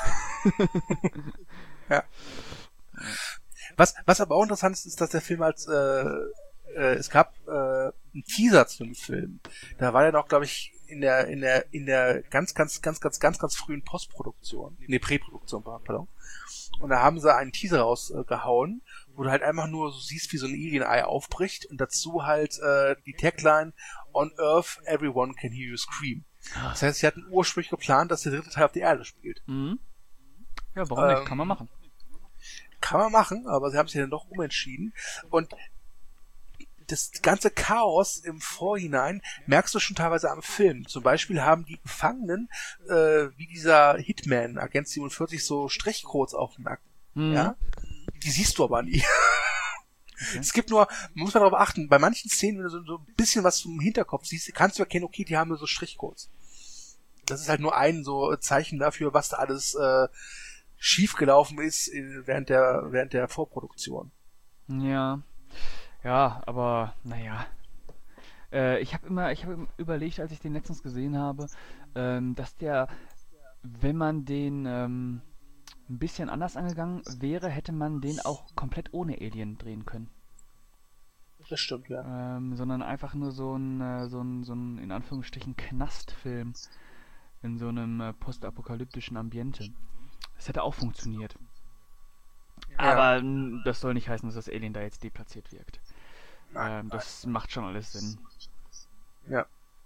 Ja. Was aber auch interessant ist, dass der Film als es gab einen Teaser zu dem Film. Da war er noch, glaube ich, in der ganz frühen Postproduktion, Präproduktion, pardon. Und da haben sie einen Teaser rausgehauen, wo du halt einfach nur so siehst, wie so ein Alien-Ei aufbricht und dazu halt die Tagline On Earth, everyone can hear you scream. Das heißt, sie hatten ursprünglich geplant, dass der dritte Teil auf der Erde spielt. Mhm. Ja, warum nicht? Kann man machen. Kann man machen, aber sie haben sich dann doch umentschieden. Und das ganze Chaos im Vorhinein merkst du schon teilweise am Film. Zum Beispiel haben die Gefangenen, wie dieser Hitman, Agent 47, so Strichcodes auf dem Nacken. Mhm. Ja? Die siehst du aber nie. Okay. Es gibt nur, muss man darauf achten, bei manchen Szenen, wenn du so ein bisschen was vom Hinterkopf siehst, kannst du erkennen, okay, die haben nur so Strichcodes. Das ist halt nur ein so Zeichen dafür, was da alles schief gelaufen ist während der Vorproduktion. Ja, aber naja. Ich habe überlegt, als ich den letztens gesehen habe, dass der, wenn man den ein bisschen anders angegangen wäre, hätte man den auch komplett ohne Alien drehen können. Das stimmt, ja. Sondern einfach nur so ein in Anführungsstrichen Knastfilm in so einem postapokalyptischen Ambiente. Das hätte auch funktioniert. Ja. Aber das soll nicht heißen, dass das Alien da jetzt deplatziert wirkt. Das macht schon alles Sinn. Ja.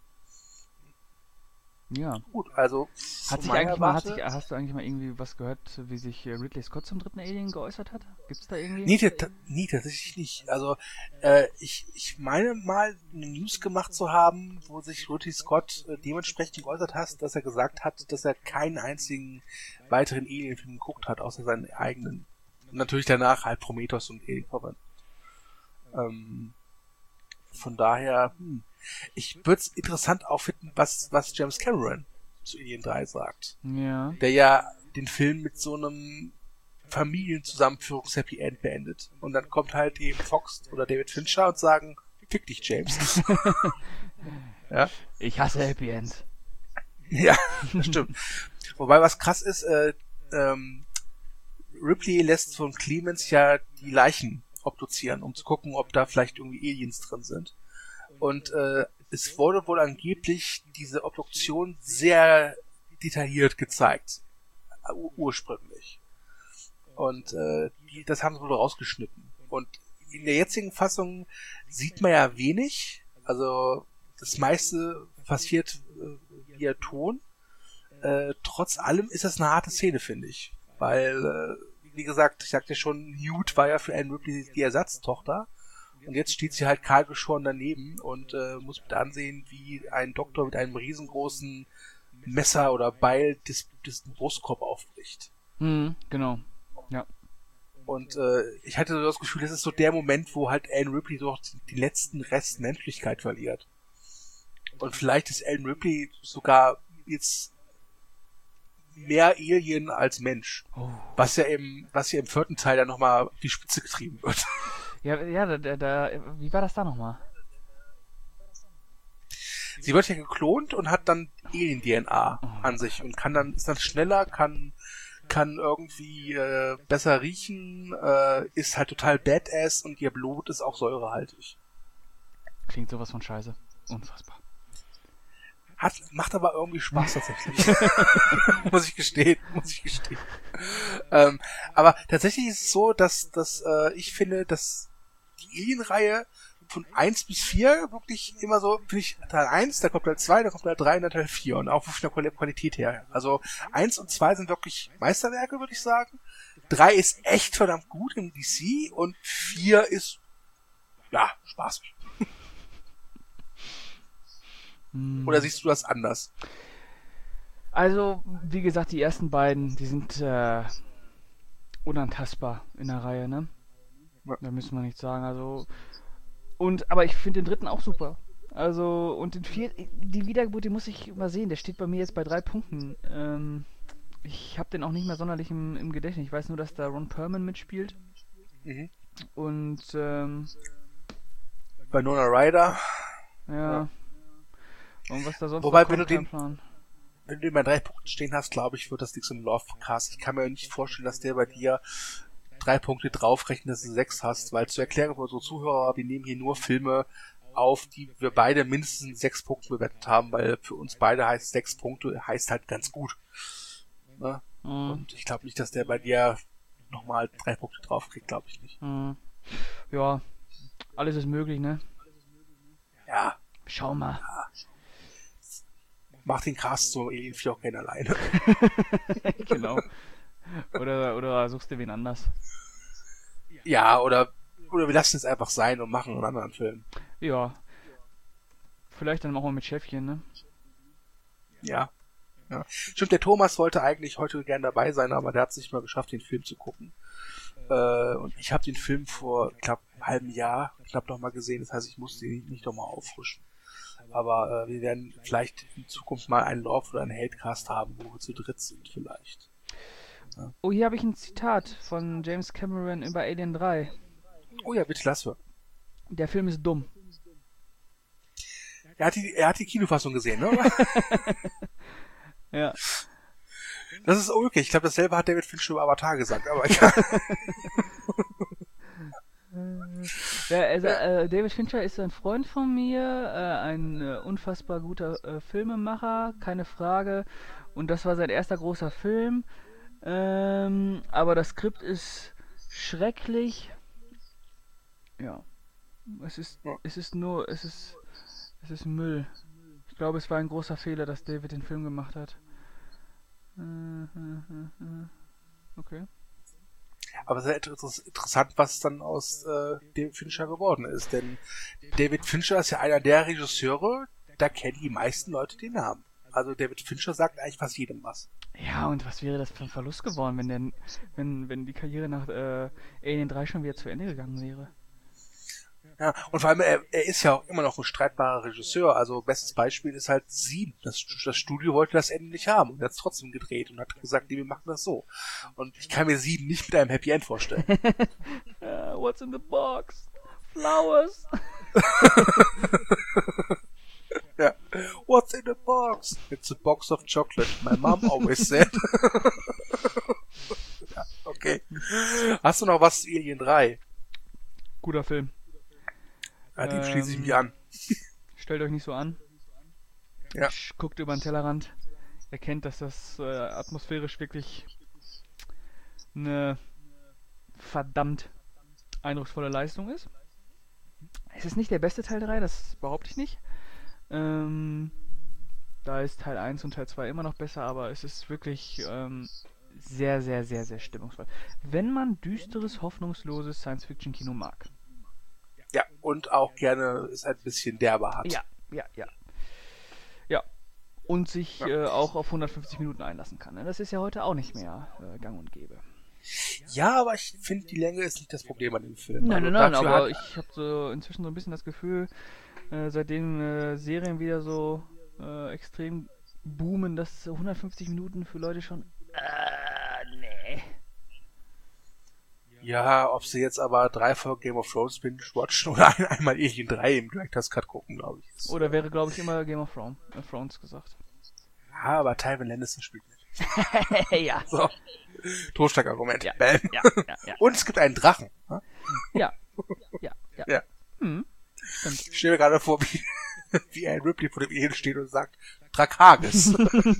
Ja. Gut, also hast du eigentlich mal irgendwie was gehört, wie sich Ridley Scott zum dritten Alien geäußert hat? Gibt's da irgendwie? Nee, tatsächlich nicht. Also ich meine mal eine News gemacht zu haben, wo sich Ridley Scott dementsprechend geäußert hat, dass er gesagt hat, dass er keinen einzigen weiteren Alien-Film geguckt hat, außer seinen eigenen. Und natürlich danach halt Prometheus und Alien Covenant. Von daher, ich würde es interessant auch finden, was James Cameron zu Alien 3 sagt. Ja. Der ja den Film mit so einem Familienzusammenführungs-Happy End beendet. Und dann kommt halt eben Fox oder David Fincher und sagen, fick dich, James. Ja? Ich hasse Happy End. Ja, das stimmt. Wobei was krass ist, Ripley lässt von Clemens ja die Leichen obduzieren, um zu gucken, ob da vielleicht irgendwie Aliens drin sind. Und es wurde wohl angeblich diese Obduktion sehr detailliert gezeigt. Ursprünglich. Und das haben sie wohl rausgeschnitten. Und in der jetzigen Fassung sieht man ja wenig. Also das meiste passiert via Ton. Trotz allem ist das eine harte Szene, finde ich. Weil, wie gesagt, ich sagte schon, Newt war ja für Anne Ripley die Ersatztochter. Und jetzt steht sie halt kahlgeschoren daneben und muss mit ansehen, wie ein Doktor mit einem riesengroßen Messer oder Beil des Brustkorb aufbricht. Genau, ja. Und ich hatte so das Gefühl, das ist so der Moment, wo halt Ellen Ripley so die letzten Rest Menschlichkeit verliert. Und vielleicht ist Ellen Ripley sogar jetzt mehr Alien als Mensch. Oh. Was ja im 4. Teil dann nochmal auf die Spitze getrieben wird. Ja, wie war das da nochmal? Sie wird ja geklont und hat dann Alien-DNA an sich und ist dann schneller, kann irgendwie besser riechen, ist halt total badass und ihr Blut ist auch säurehaltig. Klingt sowas von scheiße. Unfassbar. Macht aber irgendwie Spaß tatsächlich. muss ich gestehen. Aber tatsächlich ist es so, dass ich finde, dass die Alien-Reihe von 1 bis 4 wirklich immer so, finde ich, Teil 1, da kommt Teil 2, da kommt Teil 3 und dann Teil 4 und auch von der Qualität her. Also 1 und 2 sind wirklich Meisterwerke, würde ich sagen. 3 ist echt verdammt gut im DC und 4 ist, ja, spaßig. Oder siehst du das anders? Also, wie gesagt, die ersten beiden, die sind unantastbar in der Reihe, ne? Ja. Da müssen wir nichts sagen, also... aber ich finde den 3. auch super. Also, und den 4., die Wiedergeburt, die muss ich mal sehen, der steht bei mir jetzt bei 3 Punkten. Ich habe den auch nicht mehr sonderlich im Gedächtnis. Ich weiß nur, dass da Ron Perlman mitspielt. Mhm. Und, bei Winona Ryder. Ja. Und was da sonst Wobei, noch kommt, wenn du den bei 3 Punkten stehen hast, glaube ich, wird das nichts im Lovecast. Ich kann mir nicht vorstellen, dass der bei dir 3 Punkte draufrechnet, dass du 6 hast, weil zu erklären für unsere Zuhörer, wir nehmen hier nur Filme auf, die wir beide mindestens 6 Punkte bewertet haben, weil für uns beide heißt 6 Punkte, heißt halt ganz gut. Ne? Mhm. Und ich glaube nicht, dass der bei dir nochmal 3 Punkte draufkriegt, glaube ich nicht. Mhm. Ja, alles ist möglich, ne? Ja. Schau mal. Ja. Mach den Cast so Alien 4 auch gerne alleine. Genau. Oder suchst du wen anders. Ja, oder wir lassen es einfach sein und machen einen anderen Film. Ja. Vielleicht dann machen wir mit Schäfchen, ne? Ja. Stimmt, der Thomas wollte eigentlich heute gern dabei sein, aber der hat es nicht mal geschafft, den Film zu gucken. Und ich habe den Film vor, knapp einem halben Jahr noch mal gesehen, das heißt, ich musste ihn nicht nochmal auffrischen. Aber wir werden vielleicht in Zukunft mal einen Love oder einen Hatecast haben, wo wir zu dritt sind vielleicht. Ja. Oh, hier habe ich ein Zitat von James Cameron über Alien 3. Oh ja, bitte lass hören. Der Film ist dumm. Er hat die Kinofassung gesehen, ne? Ja. Das ist okay. Ich glaube, dasselbe hat David Fincher über Avatar gesagt, aber egal. Ja, also, David Fincher ist ein Freund von mir, ein unfassbar guter Filmemacher, keine Frage. Und das war sein erster großer Film. Aber das Skript ist schrecklich. Ja. Es ist Müll. Ich glaube, es war ein großer Fehler, dass David den Film gemacht hat. Okay. Aber es ist interessant, was dann aus David Fincher geworden ist. Denn David Fincher ist ja einer der Regisseure, da kennen die meisten Leute den Namen. Also David Fincher sagt eigentlich fast jedem was. Ja, und was wäre das für ein Verlust geworden, wenn die Karriere nach Alien 3 schon wieder zu Ende gegangen wäre? Ja, und vor allem, er ist ja auch immer noch ein streitbarer Regisseur. Also bestes Beispiel ist halt 7. Das Studio wollte das Ende nicht haben und hat es trotzdem gedreht und hat gesagt, nee, wir machen das so. Und ich kann mir 7 nicht mit einem Happy End vorstellen. What's in the box? Flowers. Ja. What's in the box? It's a box of chocolate. My mom always said. Ja, okay. Hast du noch was zu Alien 3? Guter Film. Ja, dem schließe ich mich an. Stellt euch nicht so an. Ja. Guckt über den Tellerrand. Erkennt, dass das atmosphärisch wirklich eine verdammt eindrucksvolle Leistung ist. Es ist nicht der beste Teil 3, das behaupte ich nicht. Da ist Teil 1 und Teil 2 immer noch besser, aber es ist wirklich sehr, sehr, sehr, sehr stimmungsvoll. Wenn man düsteres, hoffnungsloses Science-Fiction-Kino mag. Ja, und auch gerne es ein bisschen derber hat. Ja. Und sich auch auf 150 Minuten einlassen kann. Ne? Das ist ja heute auch nicht mehr gang und gäbe. Ja, aber ich finde, die Länge ist nicht das Problem an dem Film. Nein, Also aber ich habe so inzwischen so ein bisschen das Gefühl, seitdem Serien wieder so extrem boomen, dass 150 Minuten für Leute schon... nee. Ja, ob sie jetzt aber 3 Folgen Game of Thrones binge-watchen oder einmal Alien 3 im Director's Cut gucken, glaube ich. Oder wäre, glaube ich, immer Game of Thrones gesagt. Ja, aber Tywin Lannister spielt mit. Ja. So. Totschlagargument. Ja. Bam. Ja. Und es gibt einen Drachen. Ne? Ja. Ja. Stimmt. Ich stelle mir gerade vor, wie Anne Ripley vor dem Alien steht und sagt, Drakaris.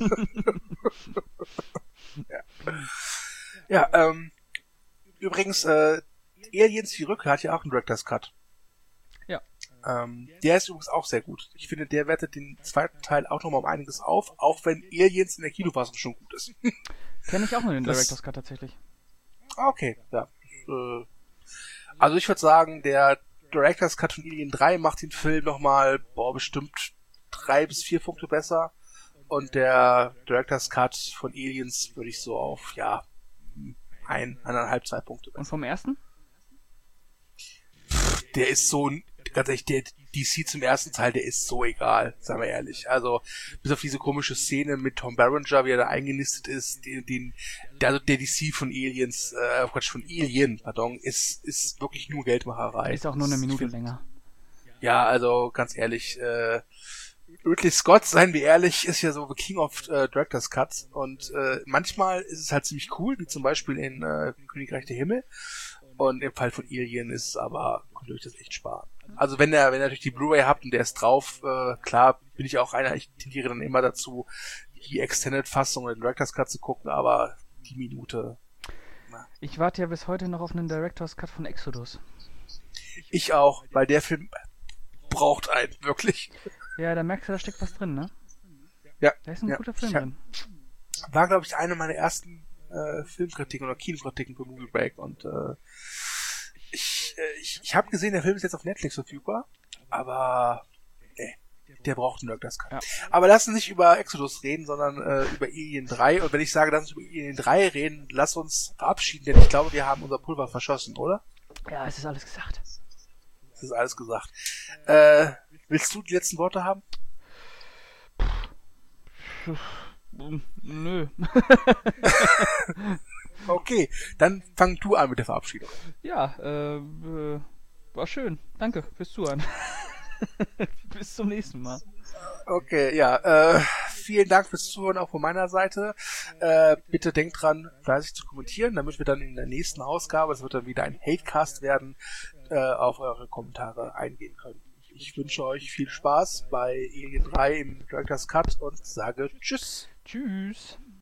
Übrigens, Aliens die Rückkehr hat ja auch einen Director's Cut. Ja. Der ist übrigens auch sehr gut. Ich finde, der wertet den zweiten Teil auch nochmal um einiges auf, auch wenn Aliens in der Kinofassung schon gut ist. Kenne ich auch nur den Director's Cut tatsächlich. Okay, ja. Also ich würde sagen, der Director's Cut von Alien 3 macht den Film nochmal, bestimmt 3 bis 4 Punkte besser. Und der Director's Cut von Aliens würde ich so auf, 1,5, 2 Punkte besser. Und vom ersten? Der ist so, ganz ehrlich, der DC zum ersten Teil, der ist so egal, sagen wir ehrlich. Also, bis auf diese komische Szene mit Tom Berenger, wie er da eingenistet ist, der DC von Aliens, von Alien, ist wirklich nur Geldmacherei. Ist auch nur eine Minute länger. Ja, also, ganz ehrlich, Ridley Scott, seien wir ehrlich, ist ja so the King of Director's Cuts und manchmal ist es halt ziemlich cool, wie zum Beispiel in Königreich der Himmel. Und im Fall von Alien ist es aber, könnt ihr euch das echt sparen. Also wenn ihr natürlich die Blu-ray habt und der ist drauf, klar bin ich auch einer, ich tendiere dann immer dazu, die Extended-Fassung oder den Director's Cut zu gucken, aber die Minute... Ich warte ja bis heute noch auf einen Director's Cut von Exodus. Ich auch, weil der Film braucht einen, wirklich. Ja, da merkst du, da steckt was drin, ne? Ja. Da ist ein guter Film drin. War, glaube ich, eine meiner ersten Filmkritiken oder Kinokritiken für Movie Break und ich habe gesehen, der Film ist jetzt auf Netflix verfügbar, aber der braucht einen Director's Cut. Ja. Aber lass uns nicht über Exodus reden, sondern über Alien 3 und wenn ich sage, lass uns über Alien 3 reden, lass uns verabschieden, denn ich glaube, wir haben unser Pulver verschossen, oder? Ja, es ist alles gesagt. Es ist alles gesagt. Willst du die letzten Worte haben? Nö. Okay, dann fang du an mit der Verabschiedung. Ja, war schön. Danke fürs Zuhören. Bis zum nächsten Mal. Okay, vielen Dank fürs Zuhören auch von meiner Seite. Bitte denkt dran, fleißig zu kommentieren, damit wir dann in der nächsten Ausgabe, es wird dann wieder ein Hatecast werden, auf eure Kommentare eingehen können. Ich wünsche euch viel Spaß bei Alien 3 im Director's Cut und sage Tschüss. Tschüss.